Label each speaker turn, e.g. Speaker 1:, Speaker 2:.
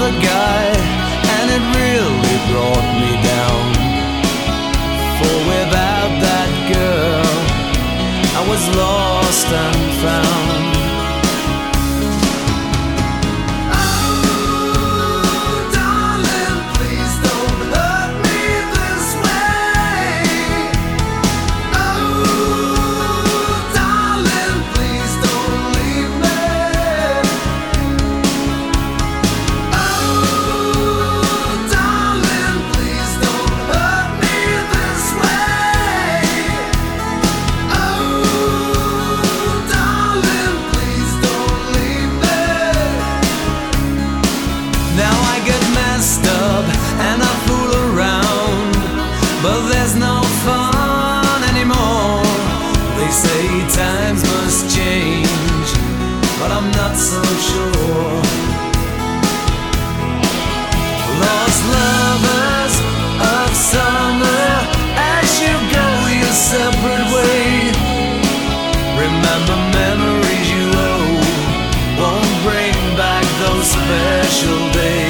Speaker 1: another guy, and it really brought me down. For without that girl, I was lost and found. Now I get messed up and I fool around, but there's no fun anymore. They say times must change, but I'm not so sure. Lost lovers of summer, as you go your separate way, remember memories you owe, won't bring back those special days.